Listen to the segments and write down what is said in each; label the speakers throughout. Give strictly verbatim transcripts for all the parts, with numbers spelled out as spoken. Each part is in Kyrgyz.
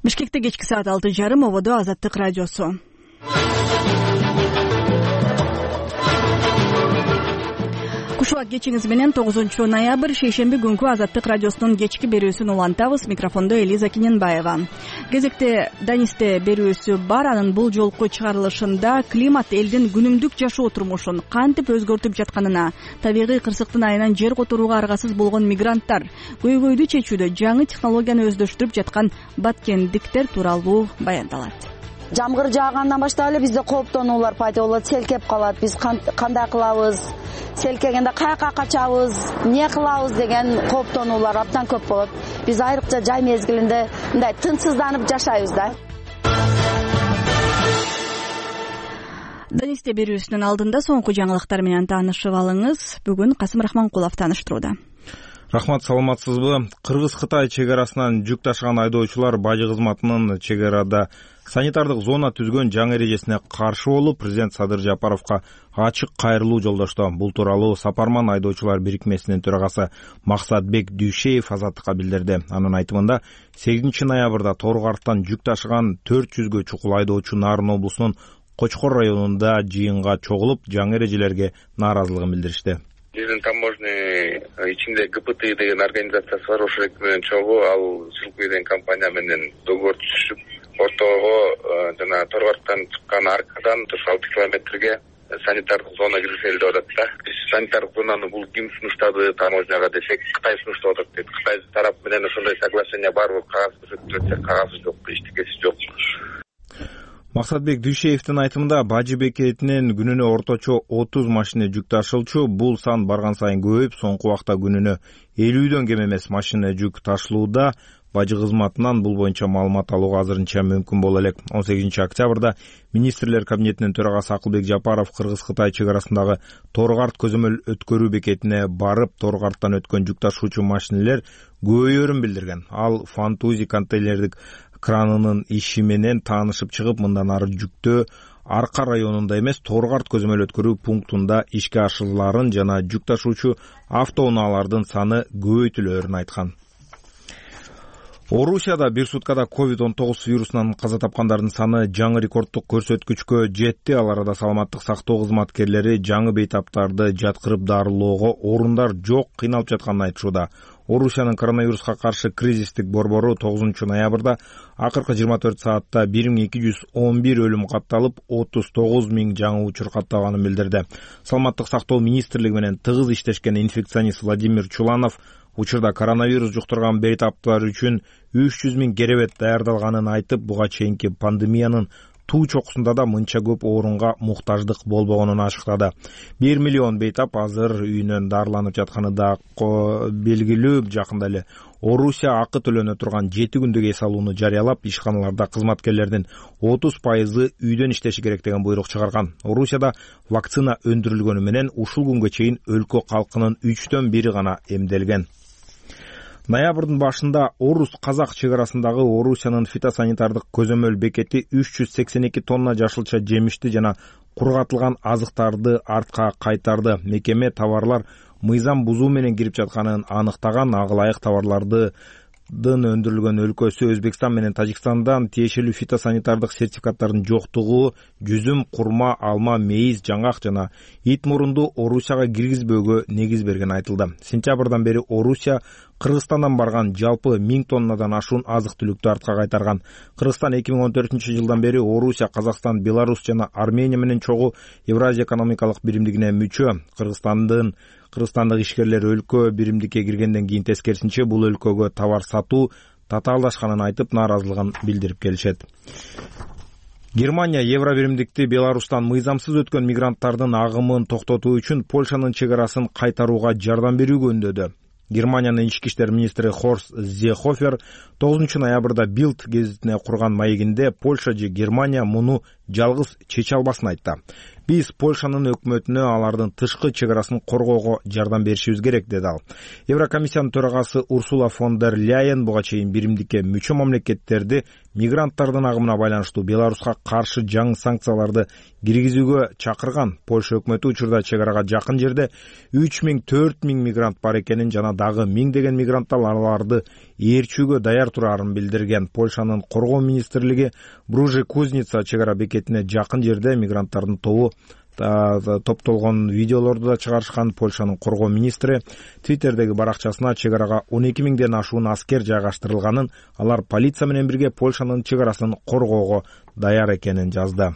Speaker 1: Бишкекте кечки саат алты жарым ободо Азаттык радиосу. Кушуак кечиңиз менен тогузунчу ноябрь шейшемби күнкү Азаттык радиосунун кечки берүүсүн улантабыз. Микрофондо Элиза Киненбаева. Кезекте Данисте берүүсү бар. Анын бул жолку чыгарылышында климат элдин күнүмдүк жашоо турмушун кантип өзгөртүп жатканына, табигый кырсыктын айынан жер которууга аргасыз болгон мигранттар, көйгөйдү чечүүдө жаңы технологияны өздөштүрүп жаткан баткендиктер тууралуу баяндалат.
Speaker 2: Жамгыр жаагандан баштап эле бизде кооптонуулар пайда болот, селкеп калат. Биз кандай кылабыз? Селкегенде каяка качабыз, эмне кылабыз деген кооптонуулар абдан көп болот. Биз айрыкча жай мезгилинде мындай тынчсызданып жашайбыз да.
Speaker 1: Данисте берүүсүнүн алдында соңку жаңылыктар менен таанышып алыңыз. Бүгүн Касым Рахманкулов тааныштырууда.
Speaker 3: Рахмат, саламатсызбы? Кыргыз-Кытай чек арасынан жүк ташыган айдоочулар бажы кызматынын чек арада санитардык зона түзгөн жаңы эрежесине каршы болуп, президент Садыр Жапаровго ачык кайрылуу жолдошту. Бул тууралуу Сапарман айдоочулар бирикмесинин төрагасы Максатбек Дүйшеев Азаттыкка билдирди. Анын айтымында сегизинчи ноябрда Торгарттан жүк ташыган төрт жүзгө чукул айдоочу Нарын облусунун Кочкор районунда жыйынга чогулуп, жаңы эрежелерге нааразылыгын билдиришти.
Speaker 4: Биздин таможня ичинде ГПТ деген организациясы бар, ошол менен чогуу ал Жылкы деген компания менен договор түзүшүп, ортого жана Торгарттан чыккан аркадан алты километрге санитардык зона киргизели деп атат да. Биз санитардык зонаны бул ким сунуштады таможняга десек, Кытай сунуштап атат дейт. Кытай тарап менен ошондой соглашение барбы, кагаз көрсөтүлөт, кагазы жок, эчтекеси жок.
Speaker 3: Максатбек Дүйшеевдин айтымында бажы бекетинен күнүнө орточо отуз машина жүк ташылчу. Бул сан барган сайын көбөйүп, соңку убакта күнүнө элүүдөн кем эмес машина жүк ташылууда. Бажы кызматынан бул боюнча маалымат алууга азырынча мүмкүн боло элек. он сегизинчи октябрда министрлер кабинетинин төрагасы Акылбек Жапаров Кыргыз-Кытай чек арасындагы Торгарт көзөмөл өткөрүү бекетине барып, Торгарттан өткөн жүк ташуучу машинелер көбөйөрүн билдирген. Ал Фантузи контейнердик кранынын иши менен таанышып чыгып, мындан ары жүктөө Арка районунда эмес, Торгарт көзөмөл өткөрүү пунктунда ишке ашырыларын жана жүк ташуучу автоунаалардын саны көбөйтүлөөрүн айткан. Орусияда бир суткада ковид он тогуз вирусунан каза тапкандардын саны жаңы рекордтук көрсөткүчкө жетти. Ал арада саламаттык сактоо кызматкерлери жаңы бейтаптарды жаткырып дарылоого орундар жок, кыйналып жатканын айтышууда. Орусиянын коронавируска каршы кризистик борбору тогузунчу ноябрда акыркы жыйырма төрт саатта бир миң эки жүз он бир өлүм катталып, отуз тогуз миң жаңы учур катталганын билдирди. Саламаттык сактоо министрлиги менен тыгыз иштешкен инфекционист Владимир Чуланов учурда коронавирус жуктурган бейтаптар үчүн үч жүз миң керебет даярдалганын айтып, буга чейинки пандемиянын туу чокусунда да мынча көп орунга муктаждык болбогонун ачыктады. бир миллион бейтап азыр үйүнөн дарыланып жатканы да белгилүү. Жакында эле Орусия акы төлөнө турган жети күндүк эс алууну жарыялап, ишканаларда кызматкерлердин отуз пайызы үйдөн иштеши керек деген буйрук чыгарган. Орусияда вакцина өндүрүлгөнү менен ушул күнгө чейин өлкө калкынын үчтөн бири гана эмделген. Ноябрдын башында Орус-Казак чек арасындагы Орусиянын фитосанитардык көзөмөл бекети үч жүз сексен эки тонна жашылча жемишти жана кургатылган азыктарды артка кайтарды. Мекеме товарлар мыйзам бузуу менен кирип жатканын аныктаган. Ага ылайык товарларды дын өндүрүлгөн өлкөсү Өзбекстан менен Тажикстандан тиешелүү фитосанитардык сертификаттардын жоктугу, жүзүм, курма, алма, мейиз, жаңгак жана ит мурунду Орусияга киргизбөөгө негиз берген айтылды. Сентябрдан бери Орусия Кыргызстандан барган жалпы миң тоннадан ашуун азык-түлүктү артка кайтарган. Кыргызстан эки миң он төртүнчү жылдан бери Орусия, Казакстан, Беларусь жана Армения менен чогуу Евразия экономикалык биримдигине мүчө. Кыргызстандын Кыргызстандык ишкерлер өлкө биримдикке киргенден кийин тескерисинче бул өлкөгө товар сатуу татаалдашканын айтып, нааразылыгын билдирип келишет. Германия Евро биримдикти Беларустан мыйзамсыз өткөн мигранттардын агымын токтотуу үчүн Польшанын чек арасын кайтарууга жардам берүүгө үндөдү. Германиянын ички иштер министри Хорст Зехофер тогузунчу ноябрда Билд гезитине курган маегинде Польша же Германия муну жалгыз чече албасын айтты. Биз Польшанын өкмөтүнө алардын тышкы чек арасын коргоого жардам беришибиз керек, деди ал. Еврокомиссиянын төрагасы Урсула фон дер Ляйен буга чейин биримдикке мүчө мамлекеттерди мигранттардын агымына байланыштуу Беларуска каршы жаңы санкцияларды киргизүүгө чакырган. Польша өкмөтү учурда чек арага жакын жерде үч миң төрт миң мигрант бар экенин жана дагы миңдеген мигранттар аларды ээрчүүгө даяр турарын билдирген. Польшанын коргоо министрлиги Бружи Кузница чек ара бекетине жакын жерде мигранттардын тобу топтолгон видеолорду да чыгарышкан. Польшанын коргоо министри Твиттердеги баракчасына чек арага он эки миңден ашуун аскер жайгаштырылганын, алар полиция менен бирге Польшанын чек арасын коргоого даяр экенин жазды.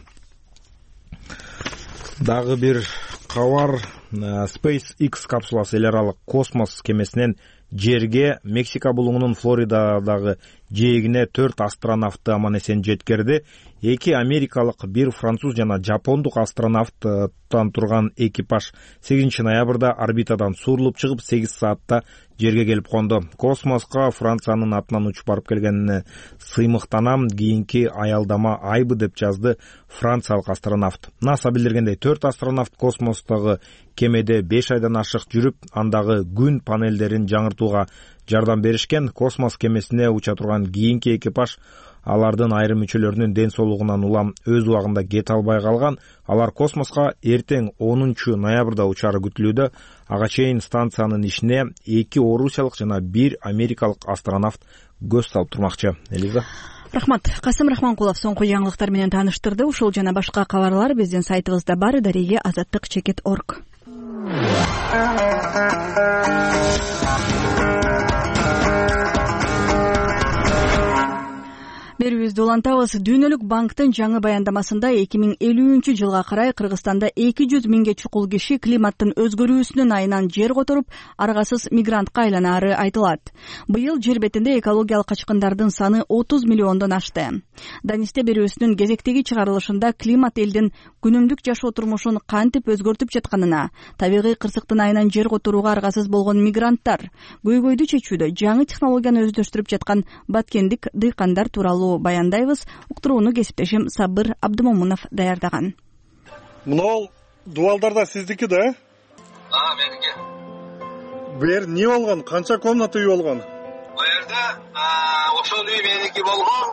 Speaker 3: Дагы бир кабар. SpaceX капсуласы эл аралык космос кемесинен жерге Мексика булуңунун Флоридадагы жээгине төрт астронавтты аман эсен жеткерди. Эки америкалык, бир француз жана жапондук астронавттан турган экипаж сегизинчи ноябрда орбитадан суурулуп чыгып, сегиз саатта жерге келип конду. Космоска Франциянын атынан учуп барып келгенине сыймыктанам, кийинки аялдама айбы деп жазды франциялык астронавт. НАСА билдиргендей, төрт астронавт космостогу кемеде беш айдан ашык жүрүп, андагы күн панелдерин жаңыртууга жардам беришкен. Космос кемесине уча турган кийинки экипаж алардын айрым мүчөлөрүнүн ден соолугунан улам өз убагында кете албай калган. Алар космоска эртең онунчу ноябрда учары күтүлүүдө. Ага чейин станциянын ишине эки орусиялык жана бир америкалык астронавт көз салып турмакчы. Элиза.
Speaker 1: Рахмат. Касым Рахманкулов соңку жаңылыктар менен тааныштырды. Ушул жана башка кабарлар биздин сайтыбызда бар. Дареге азаттык чекит орг. Берүүбүздү улантабыз. Дүйнөлүк банктын жаңы баяндамасында эки миң элүүнчү жылга карай Кыргызстанда эки жүз миңге чукул киши климаттын өзгөрүүсүнүн айынан жер которуп, аргасыз мигрантка айланары айтылат. Быйыл жер бетинде экологиялык качкындардын саны отуз миллиондон ашты. Данисте берүүсүнүн кезектеги чыгарылышында климат элдин күнүмдүк жашоо турмушун кантип өзгөртүп жатканына, табигый кырсыктын айынан жер которууга аргасыз болгон мигранттар, көйгөйдү чечүүдө жаңы технологияны өздөштүрүп жаткан баткендик дыйкандар тууралуу баяндайбыз. Уктурууну кесиптешим Сабыр Абдымомунов даярдаган.
Speaker 5: Мынау дубалдар да сиздики да?
Speaker 6: А, меники.
Speaker 5: Бу жер эмне болгон? Канча комната үй болгон?
Speaker 6: Бу жерде ошол үй меники болгон.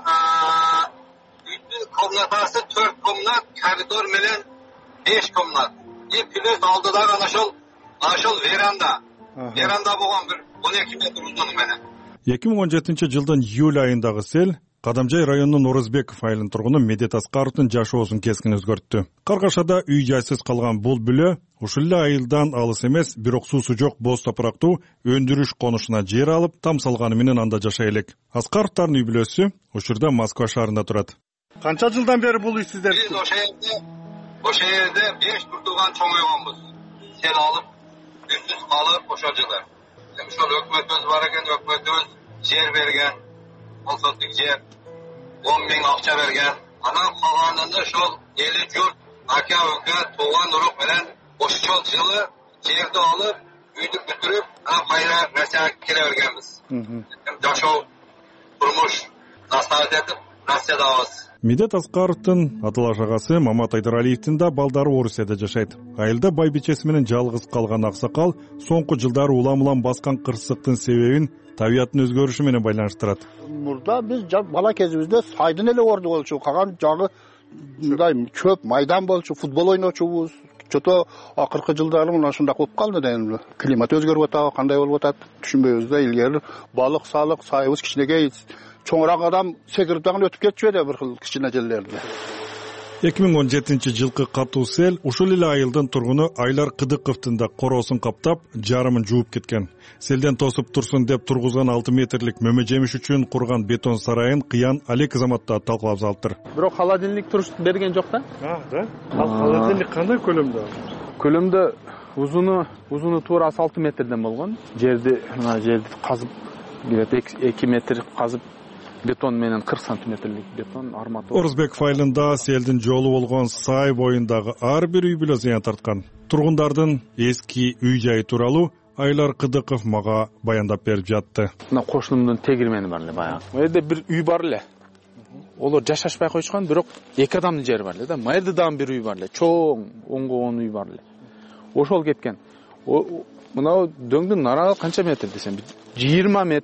Speaker 6: Үйдүн комнатасы төрт комнат, коридор менен беш комнат. И плюс алдыдагы ана ошол ошол веранда. Веранда болгон бир он эки метр узуну менен.
Speaker 5: эки миң он жетинчи жылдын июль айындагы сел Кадамжай районунун Орозбеков айылынын тургуну Медет Аскаровдун жашоосун кескин өзгөрттү. Каргашада үй жайсыз калган бул бүлө ушул эле айылдан алыс эмес, бирок суусу жок боз топурактуу өндүрүш конушуна жер алып, там салганы менен анда жашай элек. Аскаровдун үй бүлөсү ушурда Москва шаарында турат. Канча жылдан бери бул үй сиздер?
Speaker 6: Биз ошол жерде, ошол жерде беш туртуган чоңойгонбуз. Сел алып, үсүз калып ошол жылы. Ошол өкмөтүбүз бар экен, өкмөтүбүз жер берген, колсоздук жер, он миң акча берген. Анан калганында ошол эли журт, ака ука, тууган урук менен ошол жылы жерди алып, үйдү бүтүрүп, кайра Россияга келе бергенбиз. Жашоо, турмуш наставить этип, Россиядабыз.
Speaker 5: Медет Аскаровдун аталаш агасы Мамат Айдаралиевдин да балдары Орусияда жашайт. Айылда байбичеси менен жалгыз калган аксакал соңку жылдары улам-улам баскан кырсыктын себебин табияттын өзгөрүшү менен байланыштырат.
Speaker 7: Мурда биз бала кезибизде сайдын эле орду болчу, калган жагы мындай чөп майдан болчу, футбол ойночубуз. Чото акыркы жылдары мына ушундай болуп калды да. Климат өзгөрүп атабы, кандай болуп атат түшүнбөйбүз да. Илгери балык салык сайыбыз кичинекей, чоңураак адам секирип дагы өтүп кетчү да бир кыл кичине жерлерде.
Speaker 5: эки миң он жетинчи жылкы катуу сел ушул эле айылдын тургуну Айлар Кыдыковдун да короосун каптап, жарымын жууп кеткен. Селден тосуп турсун деп тургузган алты метрлик мөмө жемиш үчүн курган бетон сарайын кыян Алек Азаматта талкалап залыптыр.
Speaker 8: Бирок холодильник туруш берген жок да?
Speaker 5: А, да. Ал холодильник кандай көлөмдө?
Speaker 8: Көлөмдө узуну, узуну туурасы алты метрден болгон. Жерди, мына жерди казып, эки метр казып бетон менен кырк сантиметрлик бетон арматура. Орозбеков айылында селдин жолу болгон сай боюндагы ар бир үй бүлө зыян тарткан. Тургундардын эски үй жайы тууралуу Айлар Кыдыков мага баяндап берип жатты.
Speaker 9: Мына кошунумдун тегирмени бар эле баягы. Мына жерде бир үй бар эле. Олар жашашпай койчукан, бирок эки адамдын жери бар эле да. Мына жерде дагы бир үй бар эле. Чоң оңгогон үй бар эле. Ошол кеткен. Мына дөңдүн нарагы канча метр десем, жыйырма метр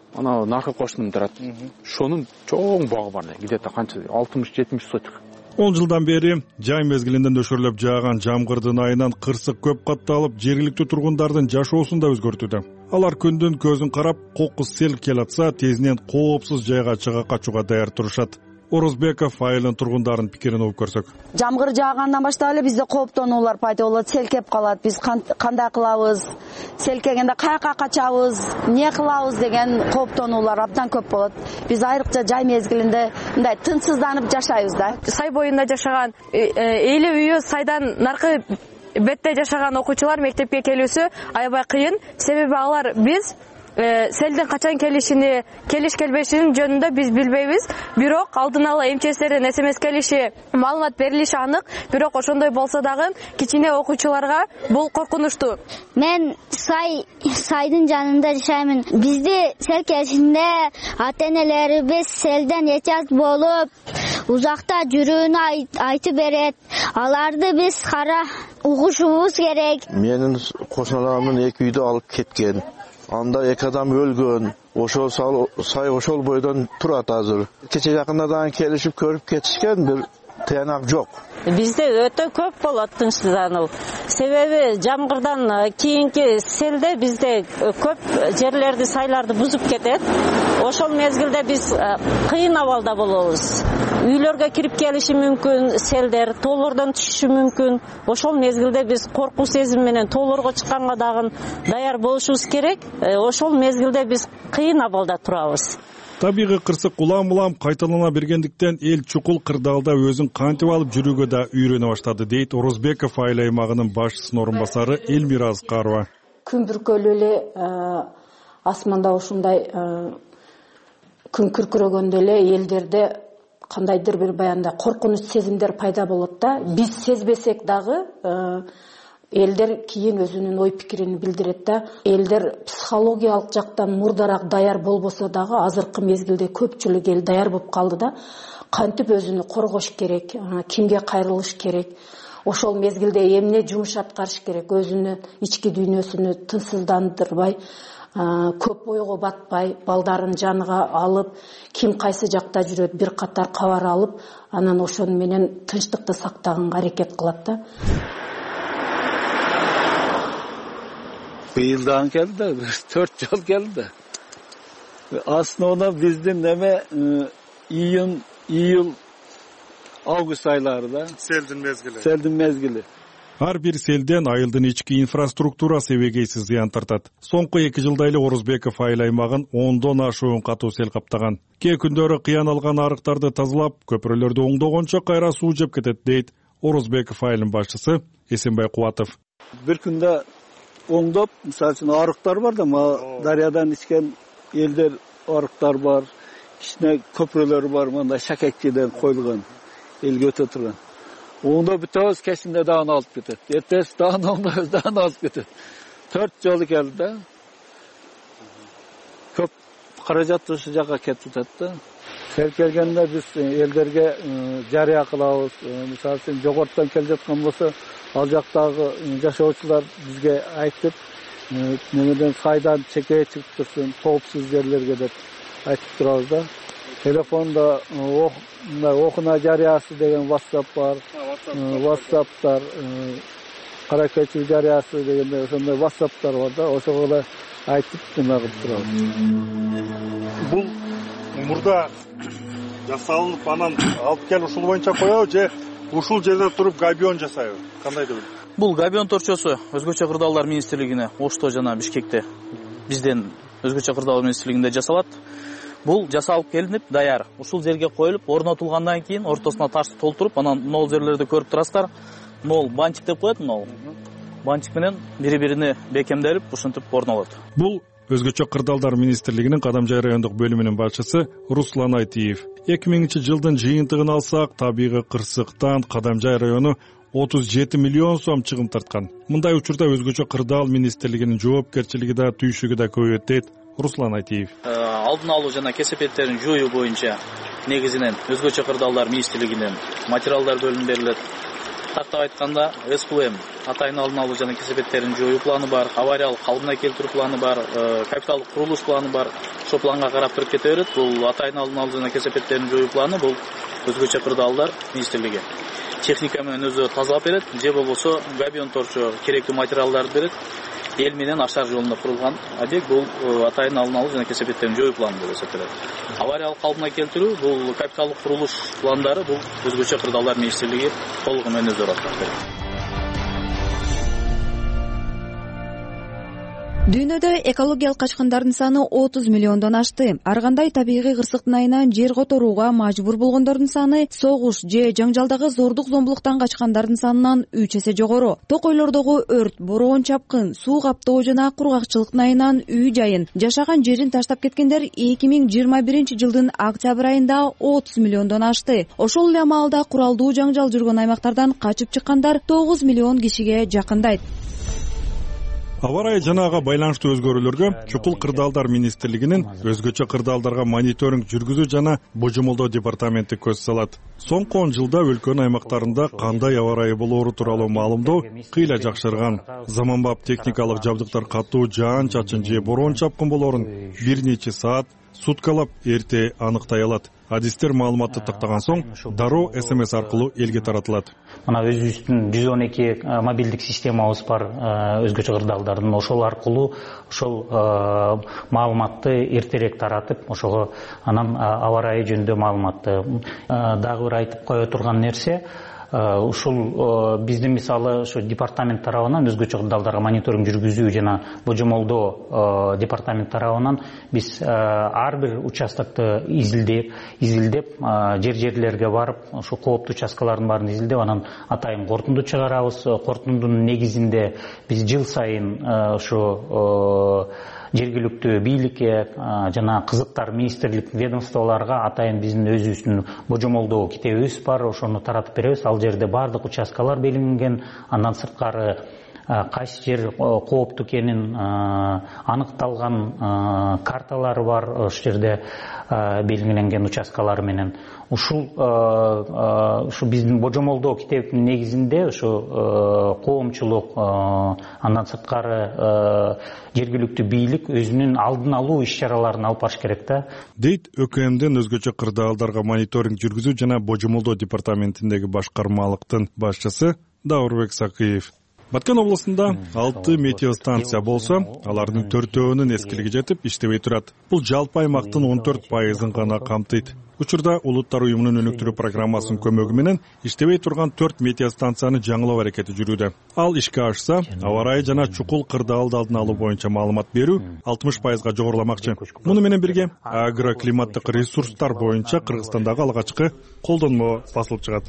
Speaker 9: анау наркы кошунун турат. Ошонун чоң багы бар эле. Где то канча алтымыш жетимиш сотик.
Speaker 5: он жылдан бери жай мезгилинде нөшөрлөп жааган жамгырдын айынан кырсык көп катталып, жергиликтүү тургундардын жашоосун да өзгөртүүдө. Алар күндүн көзүн карап, кокус сел келатса, тезинен коопсуз жайга чыга качууга даяр турушат. Орозбеков айылдын тургундарын пикирин угуп көрсөк.
Speaker 2: Жамгыр жаагандан баштап эле бизде кооптонуулар пайда болот, сел кеп калат. Биз кандай кылабыз? Сел келгенде каяка качабыз? Эмне кылабыз деген кооптонуулар абдан көп болот. Биз айрыкча жай мезгилинде мындай тынчсызданып жашайбыз да.
Speaker 10: Сай боюнда жашаган элүү үйү сайдан наркы бетте жашаган окуучулар мектепке келүүсү аябай кыйын. Себеби алар биз селдин качан келишини, келиш келбешинин жөнүндө биз билбейбиз. Бирок алдын ала МЧСтердин СМС келиши, маалымат берилиши анык. Бирок ошондой болсо дагы кичине окуучуларга бул коркунучтуу.
Speaker 11: Мен сай сайдын жанында жашаймын. Бизди сел келишинде ата-энелерибиз селден эчат болуп, узакта жүрүүнү айтып берет. Аларды биз кара угушубуз керек.
Speaker 12: Менин кошуналарымдын эки үйдү алып кеткен. Анда эки адам өлгөн. Ошол сай ошол бойдон турат азыр. Кече жакындардан келишип көрүп кетишкен, бир тыянак жок.
Speaker 13: Бизде өтө көп болот тынчсыздануу. Себеби жамгырдан кийинки селде бизде көп жерлерди, сайларды бузуп кетет. Ошол мезгилде биз кыйын абалда болобуз. Үйлөргө кирип келиши мүмкүн, селдер тоолордон түшүшү мүмкүн. Ошол мезгилде биз коркуу сезим менен тоолорго чыкканга дагы даяр болушубуз керек. Ошол мезгилде биз кыйын абалда турабыз.
Speaker 5: Табигый кырсык улам-улам кайталана бергендиктен эл чукул кырдаалда өзүн кантип алып жүрүүгө да үйрөнө баштады, дейт Орозбеков айыл аймагынын башчысынын орун басары Элмира Аскарова.
Speaker 14: Күн бүркөлүү эле асманда ушундай күн күркүрөгөндө эле элдерде кандайдыр бир баягындай коркунуч сезимдер пайда болот да. Биз сезбесек дагы элдер кийин өзүнүн ой пикирин билдирет да. Элдер психологиялык жактан мурдараак даяр болбосо дагы азыркы мезгилде көпчүлүк эл даяр болуп калды да. Кантип өзүнү коргош керек, кимге кайрылыш керек, ошол мезгилде эмне жумуш аткарыш керек, өзүнүн ички дүйнөсүнү тынчсыздандырбай, көп ойго батпай, балдарын жаныга алып, ким кайсы жакта жүрөт бир катар кабар алып, анан ошону менен тынчтыкты сактаганга аракет кылат да.
Speaker 15: Быйылдан келди, төрт жыл келди. Основно биздин неме июнь, июль, август айларында.
Speaker 5: Селдин мезгили.
Speaker 15: Селдин мезгили.
Speaker 5: Ар бир селден айылдын ички инфраструктурасы эбегейсиз зыян тартат. Соңку эки жылда эле Орозбеков айыл аймагын ондон ашуун катуу сел каптаган. Кээ күндөрү кыян алган арыктарды тазалап, көпүрөлөрдү оңдогончо кайра суу жеп кетет, дейт Орозбеков айылынын башчысы Эсенбай Кубатов.
Speaker 15: Бир күндө оңдоп, мисалы үчүн арыктар бар да, дарыядан ичкен элдер арыктар бар, ичине көпүрөлөр бар, мындай шакекчиден коюлган, элге өтө турган. Оңдоп бүтөбүз, кечинде дагы алып кетет. Эртеси дагы оңдойбуз, дагы алып кетет. Төрт жолу келди да. Көп каражат ушул жака кетип атат да. Сел келгенде биз элдерге жарыя кылабыз. Мисалы үчүн жогорттон келип жаткан болсо, ал жактагы жашоочулар бизге айтып, немеден сайдан чекeye чыгып турсун, коопсуз жерлерге деп айтып турабыз да. Телефонда окуна жарыясы деген WhatsApp бар, WhatsApp'тар, кара көчүү жарыясы дегенде ошондой WhatsApp'тар бар да, ошого да айтып тымагып турабыз.
Speaker 5: Бул мурда жасалынып, анан алып кел ушул боюнча коебу же ушул жерде туруп габион жасайбы? Кандай деп?
Speaker 16: Бул габион торчосу өзгөчө кырдаалдар министрлигине, Ошто жана Бишкекте бизден өзгөчө кырдаалдар министрлигинде жасалат. Бул жасалып келинип, даяр. Ушул жерге коюлуп, орнотулгандан кийин ортосуна ташты толтуруп, анан могул жерлерди көрүп турасыздар. Могул банчик деп коет, могул. Банчик менен бири-бирине бекемделип, ушинтип орнолот.
Speaker 5: Бул өзгөчө кырдаалдар министрлигинин Кадамжай райондук бөлүмүнүн башчысы Руслан Айтиев. эки миңинчи жылдын жыйынтыгын алсак, табигый кырсыктан Кадамжай району отуз жети миллион сом чыгым тарткан. Мындай учурда өзгөчө кырдаал министрлигинин жоопкерчилиги да түйшүгү да көбөйөт, дейт Руслан Айтиев.
Speaker 16: Алдын алуу жана кесепеттерин жоюу боюнча негизинен өзгөчө кырдаалдар министрлигинен материалдар бөлүнүп берилет. Так каттап айтканда СПМ атайын алдын алуу жана кесепеттерин жоюу планы бар, авариялык калыбына келтирүү планы бар, капиталдык курулуш планы бар. Ошол планга карап туруп кете берет. Бул атайын алдын алуу жана кесепеттерин жоюу планы бул өзгөчө кырдаалдар министрлиги техника менен өзү тазалап берет, же болбосо габион торчо керектүү материалдарды берет. Эл менен ашар жолунда курулган объект бул атайын алдын алуу жана кесепеттерин жоюу планы деп эсептелет. Авариялык калыбына келтирүү бул капиталдык курулуш пландары бул өзгөчө кырдаалдар министрлиги толугу менен өзү аткарып берет.
Speaker 1: Дүйнөдө экологиялык качкындардын саны отуз миллиондон ашты. Ар кандай табигый кырсыктын айынан жер которууга мажбур болгондордун саны согуш же жаңжалдагы зордук зомбулуктан качкандардын санынан үч эсе жогору. Токойлордогу өрт, бороон чапкын, суу каптоо жана кургакчылыктын айынан үй жайын, жашаган жерин таштап кеткендер эки миң жыйырма биринчи жылдын октябрь айында отуз миллиондон ашты. Ошол эле маалда куралдуу жаңжал жүргөн аймактардан качып чыккандар тогуз миллион кишиге жакындайт.
Speaker 5: Аба ырайы жана ага байланыштуу өзгөрүүлөргө Чукул кырдаалдар министрлигинин өзгөчө кырдаалдарга мониторинг жүргүзүү жана божомолдоо департаменти көз салат. Соңку он жылда өлкөнүн аймактарында кандай аба ырайы болоору тууралуу маалымдоо кыйла жакшырган. Заманбап техникалык жабдыктар катуу жаан чачын же бороон чапкын болоорун бир нече саат, суткалап эрте аныктай алат. Адистер маалыматты тактаган соң дароо эс эм эс аркылуу элге таратылат.
Speaker 17: Мына өзүбүздүн жүз он эки мобилдик системабыз бар өзгөчө кырдаалдардын. Ошол аркылуу ошол маалыматты эртерээк таратып, ошого анан аба ырайы жөнүндө маалыматты. Дагы бир айтып кое турган нерсе, ушул биздин мисалы ошо департамент тарабынан өзгөчө кырдаалдарга мониторинг жүргүзүү жана божомолдоо департамент тарабынан биз ар бир участокты изилдеп, изилдеп жер жерлерге барып, ошо кооптуу участкалардын баарын изилдеп, анан атайын корутунду чыгарабыз. Корутундун негизинде биз жыл сайын ошо жергиликтүү бийликке жана кызыктар министрлик ведомстволорго атайын биздин өзүбүздүн божомолдоо китебибиз бар, ошону таратып беребиз. Ал жерде бардык участкалар белгиленген, андан сырткары кайсы жер кооптуу экенин аныкталган карталары бар, ошол жерде белгиленген участкалар менен. Ушул ушу биздин божомолдоо китебиндин негизинде ошо коомчулук, андан сырткары жергиликтүү бийлик өзүнүн алдын алуу иш-чараларын алып барыш керек да.
Speaker 5: Дейт ӨКМдин өзгөчө кырдаалдарга мониторинг жүргүзүү жана божомолдоо департаментиндеги башкармалыктын башчысы Даурбек Сакыев. Баткен областында алты метеостанция болсо, алардын төртөөнүн эскилиги жетип иштебей турат. Бул жалпы аймактын он төрт пайызын гана камтыйт. Учурда Улуттар уюмунун өнүктүрүү программасынын көмөгү менен иштебей турган төрт метеостанцияны жаңылоо аракети жүрүүдө. Ал ишке ашса, аба ырайы жана чукул кырдаалды алдын алуу боюнча маалымат берүү алтымыш пайызга жогоруламакчы. Муну менен бирге агроклиматтык ресурстар боюнча Кыргызстандагы алгачкы колдонмо басылып чыгат.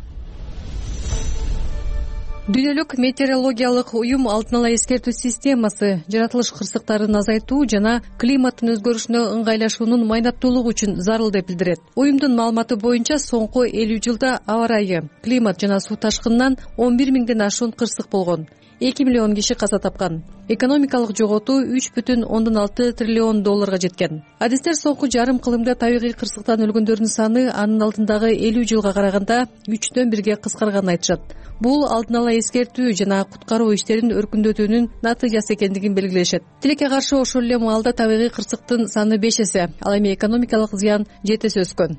Speaker 18: Дүйнөлүк метеорологиялык уюм алдын ала эскертүү системасы жаратылыш кырсыктарын азайтуу жана климаттын өзгөрүшүнө ыңгайлашуунун майнаттуулугу үчүн зарыл деп билдирет. Уюмдун маалыматы боюнча соңку элүү жылда аба ырайы, климат жана суу ташкынынан он бир миңден ашуун кырсык болгон. эки миллион киши каза тапкан. Экономикалык жоготуу үч бүтүн ондон алты триллион долларга жеткен. Адистер соңку жарым кылымда табигый кырсыктан өлгөндөрдүн саны анын алдындагы элүү жылга караганда үчтөн бирге кыскарганын айтышат. Бул алдын ала эскертүү жана куткаруу иштерин өркүндөтүүнүн натыйжасы экендигин белгилешет. Тилекке каршы ошол эле маалда табигый кырсыктын саны беш эсе, ал эми экономикалык зыян жети эсе өскөн.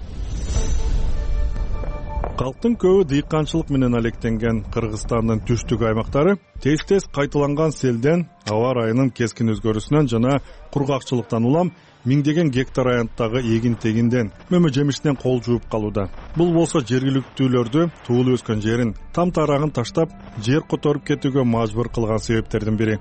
Speaker 5: Калктын көбү дыйканчылык менен алектенген Кыргызстандын түштүк аймактары тез-тез кайталанган селден, аба ырайынын кескин өзгөрүүсүнөн жана кургакчылыктан улам миңдеген гектар аянттагы эгин тегинден, мөмө жемиштен кол жууп калууда. Бул болсо жергиликтүүлөрдү туулуп өскөн жерин там тарагын таштап, жер которуп кетүүгө мажбур кылган себептердин бири.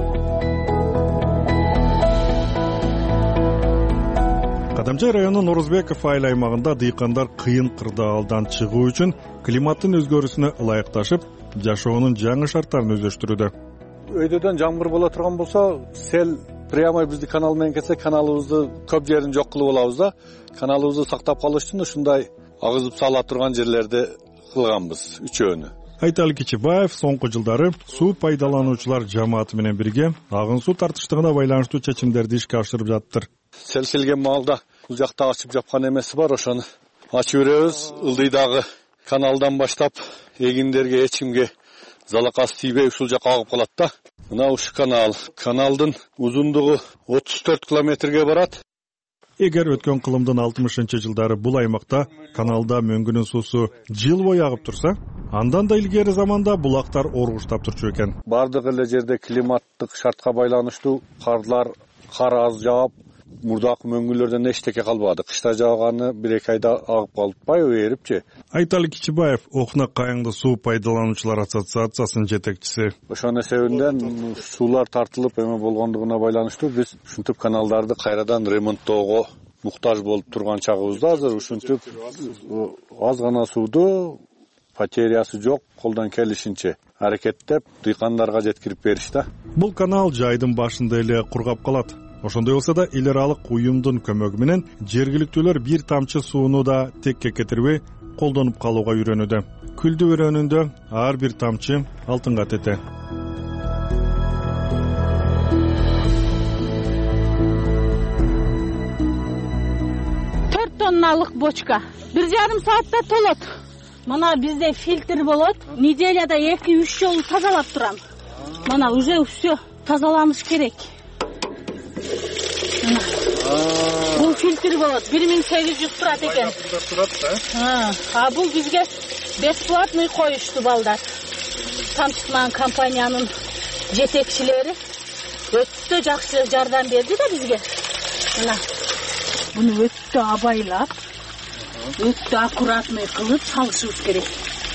Speaker 5: Кадамжай районунун Орузбеков айыл аймагында дыйкандар кыйын кырдаалдан чыгуу үчүн климаттын өзгөрүүсүнө ылайыкташып, жашоонун жаңы шарттарын өздөштүрүүдө.
Speaker 15: Өйдөдөн жамгыр боло турган болсо, сел прямо бизди канал менен кетсе, каналыбызды көп жерин жок кылып алабыз да. Каналыбызды сактап калыш үчүн ушундай агызып сала турган жерлерди кылганбыз, үчөөнү.
Speaker 5: Айталы Кичибаев соңку жылдары суу пайдалануучулар жамааты менен бирге агын суу тартыштыгына байланыштуу чечимдерди ишке ашырып жаттыр.
Speaker 15: Сел келген маалда бул жакта ачып жапкан эмеси бар, ошону ачып беребиз. Ылдыйдагы
Speaker 19: каналдан баштап эгиндерге эч кимге залакасы тийбей ушул жака агып калат да. Мына ушу канал. Каналдын узундугу отуз төрт километрге барат.
Speaker 5: Эгер өткөн кылымдын алтымышынчы жылдары бул аймакта каналда мөңгүнүн суусу жыл бою агып турса, андан да илгери заманда булактар оргуштап турчу экен.
Speaker 19: Бардык эле жерде климаттык шартка байланыштуу карлар, кар аз жаап, мурдакы мөңгүлөрдөн эчтеке калбады. Кышта жааганы бир эки айда агып калпайбы эрипчи?
Speaker 5: Айталы Кичибаев Окнак Кайыңды суу пайдалануучулар ассоциациясынын жетекчиси.
Speaker 19: Ошонун себебинен суулар тартылып эме болгондугуна байланыштуу биз ушинтип каналдарды кайрадан ремонттоого муктаж болуп турган чагыбызда азыр ушинтип аз гана сууду потерясы жок колдон келишинче аракеттеп дыйкандарга жеткирип беришти.
Speaker 5: Бул канал жайдын башында эле кургап калат. Ошондой болсо да эл аралык уюмдун көмөгү менен жергиликтүүлөр бир тамчы сууну да текке кетирбей колдонуп калууга үйрөнүүдө. Күлдү өрөөнүндө ар бир тамчы алтынга тете.
Speaker 20: төрт тонналык бочка бир жарым саатта толот. Мына бизде фильтр болот. Неделяда эки үч жолу тазалап турам. Мына уже все тазаланыш керек. Бул фильтр болот. бир миң сегиз жүз турат экен. А бул бизге бесплатный коюшту балдар. Тамчытман компаниянын жетекчилери өтө жакшы жардам берди да бизге. Мына буну өтө абайлап, өтө аккуратный кылып салышыбыз керек.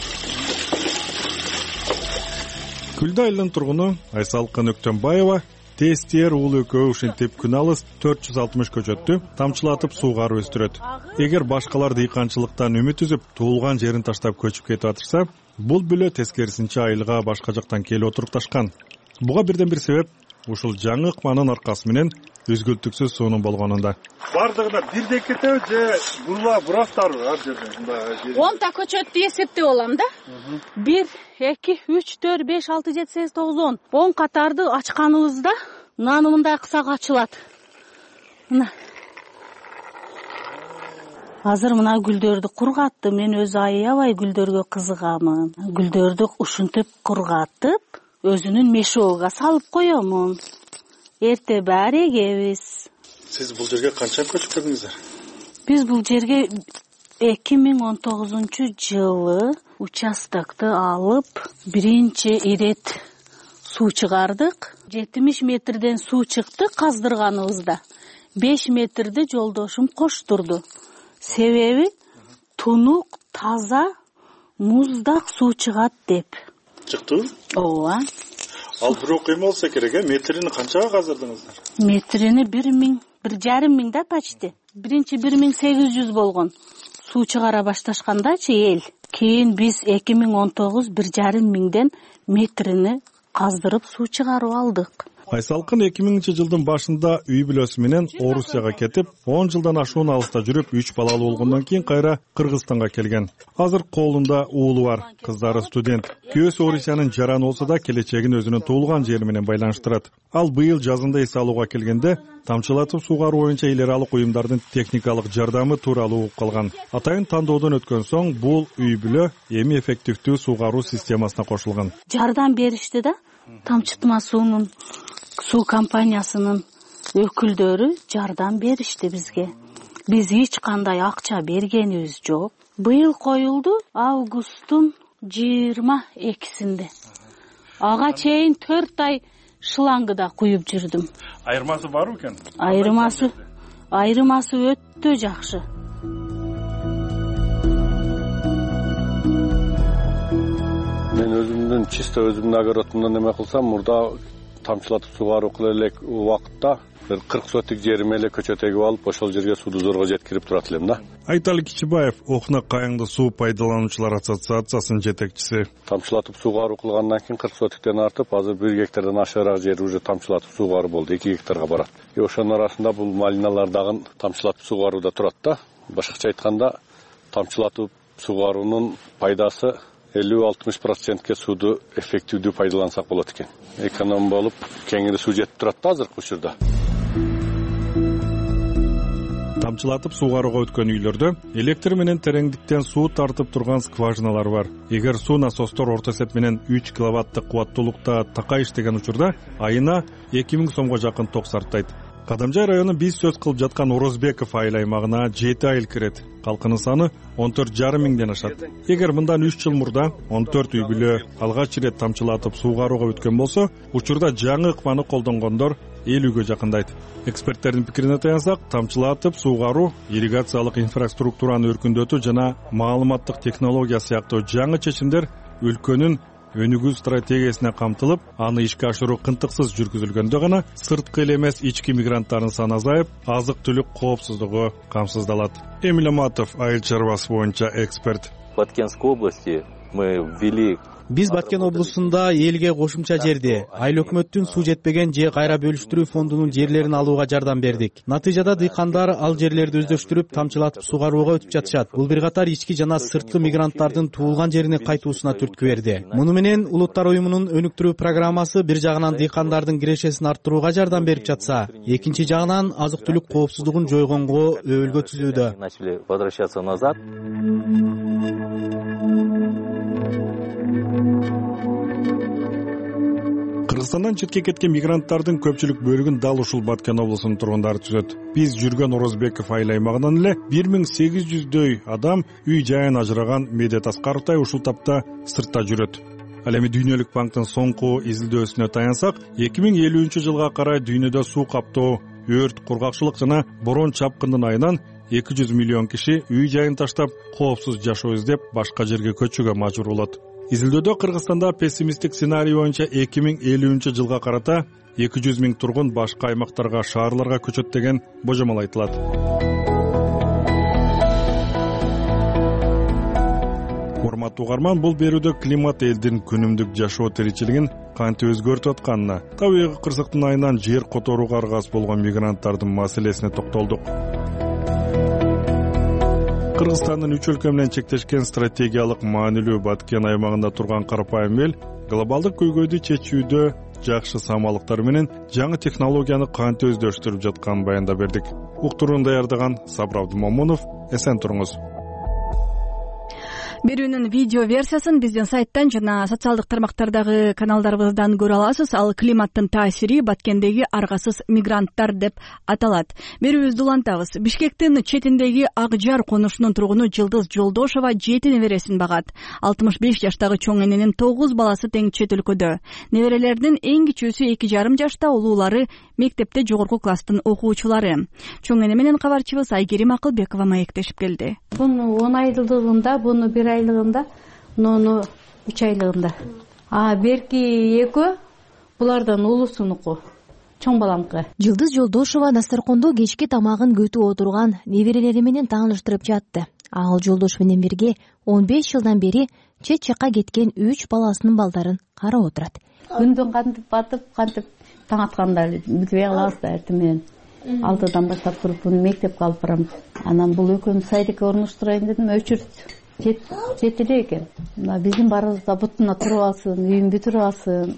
Speaker 5: Күлдү айылынын тургуну Айсалкын Өктөнбаева Тестер уулу экөө ушинтип күн алыс төрт жүз алтымыш көчөттү тамчылатып суугарып өстүрөт. Эгер башкалар дыйканчылыктан үмүт үзүп, туулган жерин таштап көчүп кетип атышса, бул бүлө тескерисинче айылга башка жактан келип отурупташкан. Буга бирден бир себеп ушул жаңы ыкманын аркасы менен үзгүлтүксүз суунун болгонунда. Бардыгына бирдей кетеби же була бурастарбы ар жерде?
Speaker 20: он та көчөттү эсептеп алам да. бир, эки, үч, төрт, беш, алты, жети, сегиз, тогуз, он. он катарды ачканыбызда мынаны мындай кысак ачылат. Мына. Азыр мына гүлдөрдү кургаттым. Мен өзү аябай гүлдөргө кызыгамын. Гүлдөрдү ушинтип кургатып, өзүнүн мешогуга салып коёмун. Эрте баары эгебиз.
Speaker 5: Сиз бул жерге канча көчүп келдиңиздер?
Speaker 20: Биз бул жерге эки миң он тогузунчу жылы участокты алып, биринчи ирет суу чыгардык. жетимиш метрден суу чыкты каздырганыбызда. беш метрди жолдошум коштурду. Себеби тунук, таза, муздак суу чыгат деп.
Speaker 5: Чыктыбы?
Speaker 20: Ооба.
Speaker 5: Ал бирок эме болсо керек, э? Метрини канчага каздырдыңыздар?
Speaker 20: Метрини бир миң, бир жарым миң да почти. Биринчи бир миң сегиз жүз болгон. Суу чыгара башташкандачы эл. Кийин биз эки миң он тогуз бир жарым миңден метрини каздырып суу чыгарып алдык.
Speaker 5: Айсалкын эки миңинчи жылдын башында үй бүлөсү менен Орусияга кетип, он жылдан ашуун алыста жүрүп, үч балалуу болгондон кийин кайра Кыргызстанга келген. Азыр колунда уулу бар, кыздары студент. Күйөөсү Орусиянын жараны болсо да келечегин өзүнүн туулган жери менен байланыштырат. Ал быйыл жазында эс алууга келгенде тамчылатып суугаруу боюнча эл аралык уюмдардын техникалык жардамы тууралуу угуп калган. Атайын тандоодон өткөн соң бул үй бүлө эми эффективдүү суугаруу системасына кошулган.
Speaker 20: Жардам беришти да. Тамчытма суунун суу компаниясынын өкүлдөрү жардам беришти бизге. Биз эч кандай акча бергенибиз жок. Быйыл коюлду августтун жыйырма экисинде. Ага чейин төрт ай шлангыда куюп жүрдүм.
Speaker 5: Айырмасы барбы экен?
Speaker 20: Айырмасы, айырмасы өтө жакшы.
Speaker 19: Мен өзүмдүн чисто өзүмдүн огородумдан эме кылсам, мурда тамчылатып суугаруу кыла элек убакытта бир кырк сотик жериме эле көчөт эгип алып, ошол жерге сууду зорго жеткирип турат элем да.
Speaker 5: Айталы Кичибаев Окнак Кайыңды суу пайдалануучулар ассоциациясынын жетекчиси.
Speaker 19: Тамчылатып суугаруу кылгандан кийин кырк сотиктен артып, азыр бир гектардан ашыгыраак жери уже тамчылатып суугаруу болду, эки гектарга барат. И ошонун арасында бул малиналар дагы тамчылатып суугарууда турат да. Башкача айтканда, тамчылатып суугаруунун пайдасы элүү алтымыш процентке сууду эффективдүү пайдалансак болот экен. Эконом болуп, кеңири суу жетип турат да азыркы учурда.
Speaker 5: Тамчылатып суугарууга өткөн үйлөрдө электр менен тереңдиктен суу тартып турган скважиналар бар. Эгер суу насостор орто эсеп менен үч киловаттык кубаттуулукта такай иштеген учурда айына эки миң сомго жакын ток сарптайт. Кадамжай району биз сөз кылып жаткан Орозбеков айыл аймагына жети айыл кирет. Калкынын саны он төрт жарым миңден ашат. Эгер мындан үч жыл мурда он төрт үй бүлө алгач ирет тамчылатып суугарууга өткөн болсо, учурда жаңы ыкманы колдонгондор элүүгө жакындайт. Эксперттердин пикирине таянсак, тамчылатып суугаруу, ирригациялык инфраструктураны өркүндөтүү жана маалыматтык технология сыяктуу жаңы чечимдер өлкөнүн өнүгүү стратегиясына камтылып, аны ишке ашыруу кынтыксыз жүргүзүлгөндө гана сырткы эле эмес ички мигранттардын саны азайып, азык-түлүк коопсуздугу камсыздалат. Эмиль Аматов, айыл чарбасы боюнча эксперт.
Speaker 21: В Баткенской области мы ввели
Speaker 22: Биз Баткен облусунда элге кошумча жерди айыл өкмөттүн суу жетпеген же кайра бөлүштүрүү фондунун жерлерин алууга жардам бердик. Натыйжада дыйкандар ал жерлерди өздөрүштүрүп тамчылатып суугарууга өтүп жатышат. Бул бир катар ички жана сырткы мигранттардын туулган жерине кайтуусуна түрткү берди. Муну менен Улуттар уюмунун өнүктүрүү программасы бир жагынан дыйкандардын кирешесин арттырууга жардам берип жатса, экинчи жагынан азык-түлүк коопсуздугун жойгонго өбөлгө түзүүдө.
Speaker 21: Начали возвращаться назад.
Speaker 5: Кыргызстандан четке кеткен мигранттардын көпчүлүк бөлүгүн дал ушул Баткен облусунун тургундары түзөт. Биз жүргөн Орозбеков айыл аймагынан эле бир миң сегиз жүздөй адам үй жайын ажыраган Медет Аскаровтай ушул тапта сыртта жүрөт. Ал эми Дүйнөлүк банктын соңку изилдөөсүнө таянсак, эки миң элүүнчү жылга карай дүйнөдө суу каптоо, өрт, кургакчылык жана борон чапкындын айынан эки жүз миллион киши үй жайын таштап, коопсуз жашоо издеп, башка жерге көчүүгө мажбур болот. Изилдөөдө Кыргызстанда пессимисттик сценарий боюнча эки миң элүүнчү жылга карата эки жүз миң тургун башка аймактарга, шаарларга көчөт деген божомол айтылат. Урматтуу угарман, бул берүүдө климат элдин күнүмдүк жашоо тиричилигин кантип өзгөртүп атканына, табигый кырсыктын айынан жер которууга аргасыз болгон мигранттардын маселесине токтолдук. Кыргызстандын үч өлкө менен чектешкен стратегиялык маанилүү Баткен аймагында турган карапайым эл глобалдык көйгөйдү чечүүдө жакшы самалыктар менен жаңы технологияны кантип өздөштүрүп жатканын баяндап бердик. Уктурууну даярдаган Сабыр Абдымомунов. Эсен туруңуз.
Speaker 1: Берүүнүн видео версиясын биздин сайттан жана социалдык тармактардагы каналдарыбыздан көрө аласыз. Ал климаттын таасири Баткендеги аргасыз мигранттар деп аталат. Берүүбүздү улантабыз. Бишкектин четиндеги Ак Жар конушунун тургуну Жылдыз Жолдошова жети небересин багат. алтымыш беш жаштагы чоң эненин тогуз баласы тең чет өлкөдө. Неберелердин эң кичүүсү эки жарым жашта, улуулары мектепте жогорку класстын окуучулары. Чоң эне менен кабарчыбыз Айгерим Акылбекова маектешип келди.
Speaker 23: Буну он айлыгында, буну бир айлыгында, нону үч айлыгында. А берки экөө булардан улусунуку, чоң баламкы.
Speaker 24: Жылдыз Жолдошова дасторкондо кечки тамагын көтүп отурган неберелери менен тааныштырып жатты. Ал Жолдош менен бирге он беш жылдан бери чет жакка кеткен үч баласынын балдарын карап отурат.
Speaker 23: Күндөн кантип батып, кантип таң атканда бүтүп калабыз да эртең менен. алтыдан баштап туруп буну мектепке алып барам. Анан бул экөөнү садикке орнуштурайын дедим, өчүрт жет эле экен. Мына биздин барыбызда бутуна туруп алсын, үйүн бүтүрүп алсын.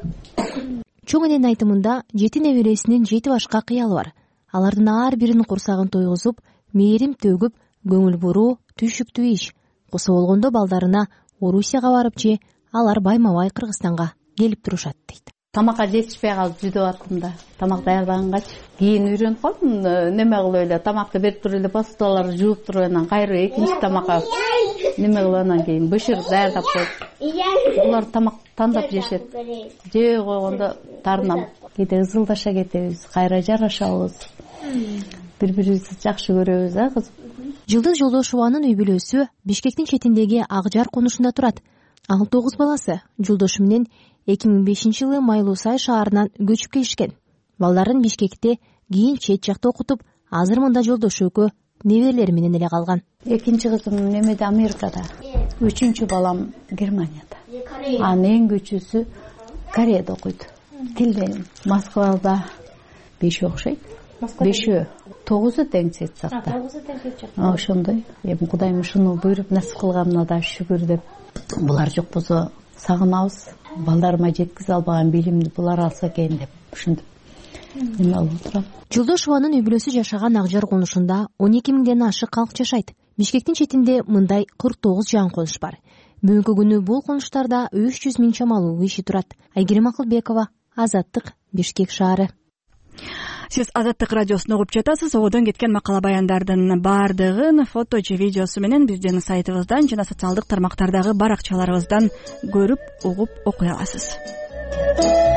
Speaker 24: Чоң эненин айтымында жети небересинин жети башка кыялы бар. Алардын ар биринин курсагын тойгузуп, мээрим төгүп, көңүл буруу, түшүктүү иш. Куса болгондо балдарына Орусияга барып же алар байма-бай Кыргызстанга келип турушат дейт.
Speaker 23: Тамакка жетишпей калып жүдөп аттым да. Тамак даярдагангач кийин үйрөнүп калдым, неме кылып эле тамакты берип туруп эле посудаларды жууп туруп анан кайра экинчи тамакка неме кылып анан кийин бышырып даярдап коюп. Булар тамак тандап жешет. Жей койгондо тарынам. Кээде ызылдаша кетебиз, кайра жарашабыз. Бири-бирибизди жакшы көрөбүз, а кыз.
Speaker 24: Жылдыз Жолдошованын үй бүлөсү Бишкектин четиндеги Ак Жар конушунда турат. Ал тогуз баласы Жолдошу менен эки миң бешинчи жылы Майлуусай шаарынан көчүп келишкен. Балдарын Бишкекте, кийин чет жакта окутуп, азыр мында Жолдошу экөө неберелери менен эле калган.
Speaker 23: Экинчи кызым немеде Америкада, үчүнчү балам Германияда. Анын эң кичүүсү Кореяда окуйт. Тилде Москвада бешөө окшойт. Бешөө, тогузу тең чет жакта. Тогузу тең чет жакта. Ошондой. Эми Кудайым ушуну буйруп насип кылганына да шүгүр деп. Булар жок болсо сагынабыз. Балдарыма жеткизе албаган билимди булар алса экен деп ушинтип эме кылып турам.
Speaker 24: Жолдошованын үй бүлөсү жашаган Акжар конушунда он эки миңден ашык калк жашайт. Бишкектин четинде мындай кырк тогуз жан конуш бар. Бүгүнкү күнү бул конуштарда үч жүз миң чамалуу киши турат. Айгерим Акылбекова, Азаттык, Бишкек шаары.
Speaker 1: Сиз Азаттык радиосун угуп жатасыз. Одон кеткен макала баяндардын баардыгын фото же видеосу менен биздин сайтыбыздан жана социалдык тармактардагы баракчаларыбыздан көрүп, угуп окуй аласыз.